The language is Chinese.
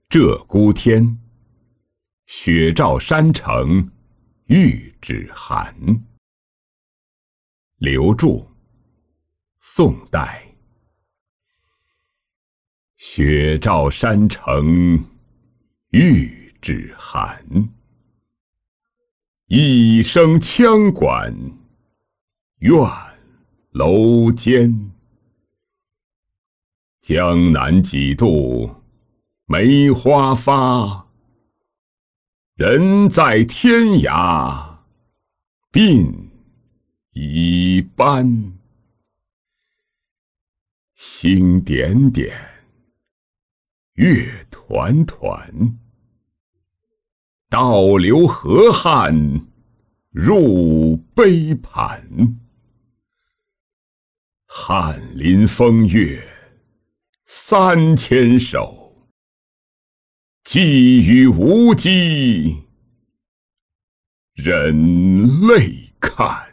鹧鸪天，雪照山城玉指寒。刘注，宋代。雪照山城玉指寒，一声羌管怨楼间。江南几度梅花发，人在天涯鬓已斑。星点点，月团团，倒流河汉入杯盘。翰林风月3000首，寄与无机人泪看。